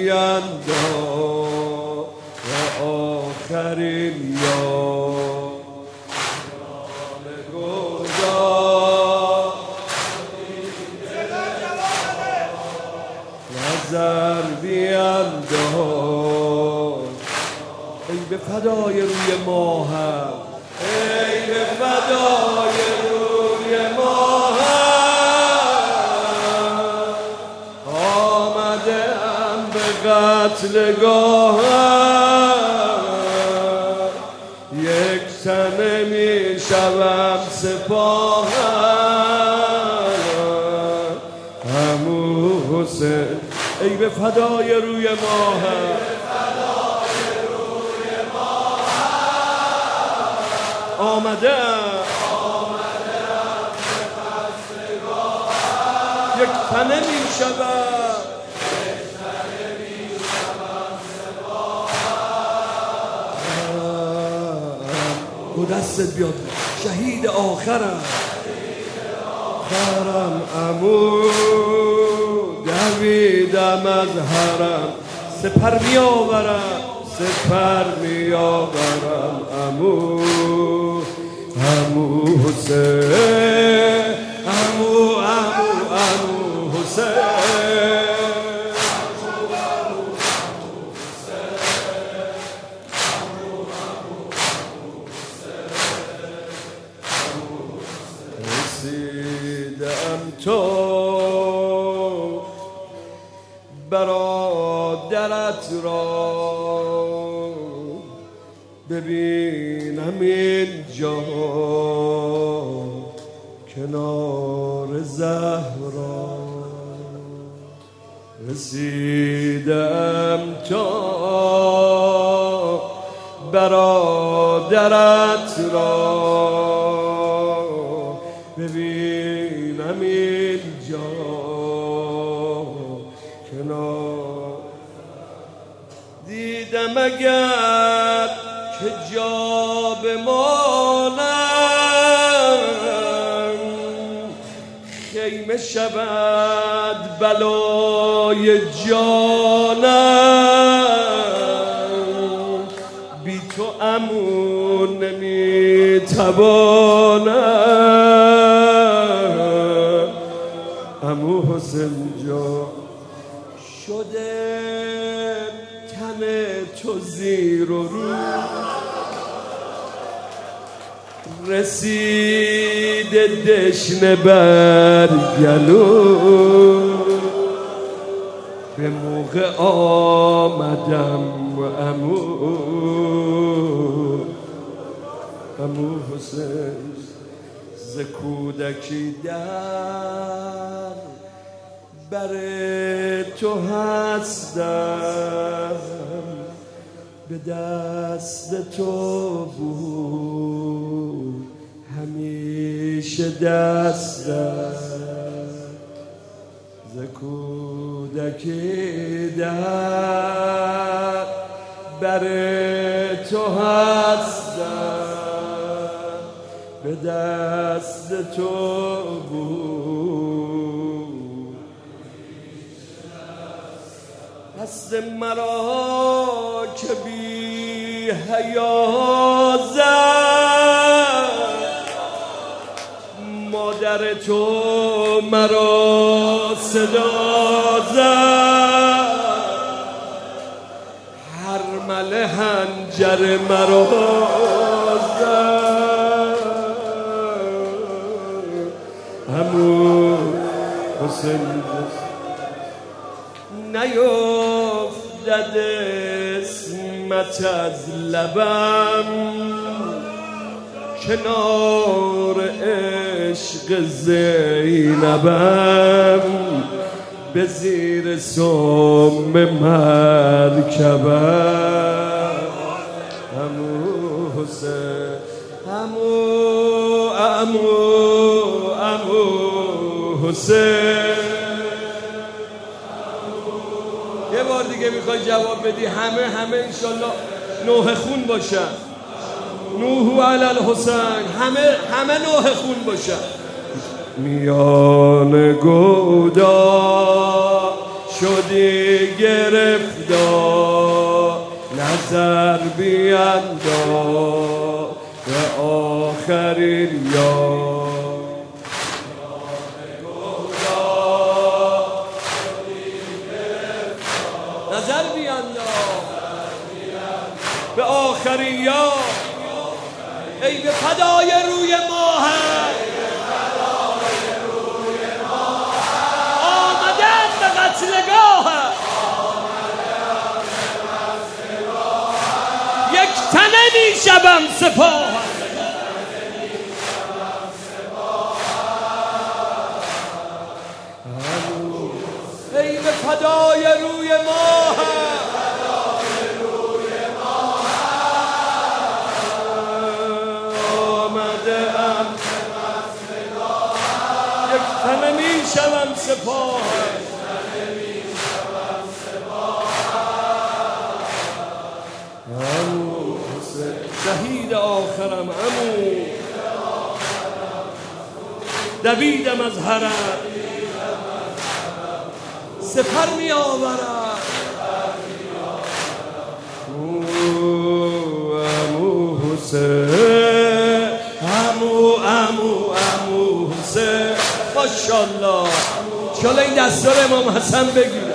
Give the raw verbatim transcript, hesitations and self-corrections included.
انداز و آخرین یار نظر بینداز ای به فدای روی ماهم ای به فدای روی ماهم آمده ام به قتلگاهم یک تنه می شوم سپاهم عمو حسین ای به فدای روی ماهم آمدم یک تنه می شوم او دستت بیاد شهید آخرم آخرم عمو دویدم از حرم سپر می آورم سپر می آورم عمو عمو حسین عمو عمو عمو حسین رسیدم تو برادرت را ببینم اینجا کنار زهرا رسیدم تا برادرت را ببینم اینجا کنار دیدم اگر که جا بمانم خیمه شود بلای جانم بی تو عمو نمیتوانم عمو حسین جان شده تن تو زیر و رو رسیده دشنه بر گلو به موقع آمدم عمو عمو حسین ز کودکی در بر تو هستم به دست تو بود همیشه دستم ز کودکی در بر تو هستم به دست تو بود دست مرا که بی حیا زد مادر تو مرا صدا زد هرمل حنجر مرا زد عمو حسین نیفتد اسمت از لبم کنار عشق زینبم به زیر سم مرکبم عمو حسین عمو عمو عمو حسین یه بار دیگه میخوای جواب بدی همه همه انشالله نوح خون باشن نوح علی الحسین همه همه نوح خون باشن میان گودا شدی گرفتار نظر بینداز به آخرین یار نظر بینداز به آخرین یار ای به فدای روی ماه آمدن به قتلگاه یک تنه می شوم سپاه ای به فدای روی ماه همه می شوم سپاه عمو شهید آخرم عمو دویدم از حرم سپر می آورم عمو حسین عمو عمو عمو حسین ماشاءالله انشاءالله این دستار امام حسن بگیره